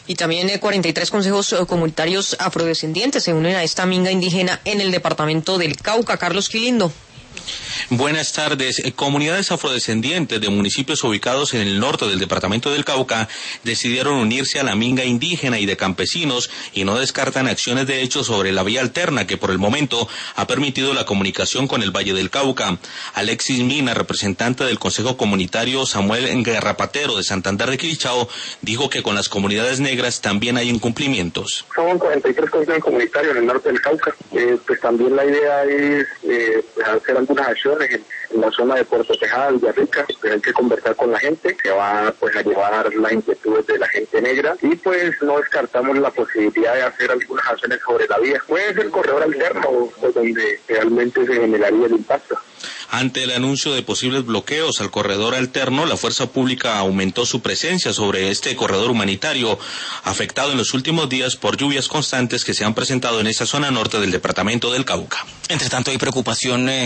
Y también 43 consejos comunitarios afrodescendientes se unen a esta minga indígena en el departamento del Cauca. Carlos Quilindo. Buenas tardes. Comunidades afrodescendientes de municipios ubicados en el norte del departamento del Cauca decidieron unirse a la minga indígena y de campesinos y no descartan acciones de hecho sobre la vía alterna que por el momento ha permitido la comunicación con el Valle del Cauca. Alexis Mina, representante del Consejo Comunitario Samuel Garrapatero de Santander de Quilichao, dijo que con las comunidades negras también hay incumplimientos. Son 43 consejos comunitarios en el norte del Cauca. Pues también la idea es hacer algunas acciones en la zona de Puerto Tejada, Villarrica. Pues hay que conversar con la gente, que va pues a llevar las inquietudes de la gente negra, y pues no descartamos la posibilidad de hacer algunas acciones sobre la vía. Puede ser el corredor alterno, pues, donde realmente se generaría el impacto. Ante el anuncio de posibles bloqueos al corredor alterno, la fuerza pública aumentó su presencia sobre este corredor humanitario, afectado en los últimos días por lluvias constantes que se han presentado en esa zona norte del departamento del Cauca. Entre tanto, hay preocupación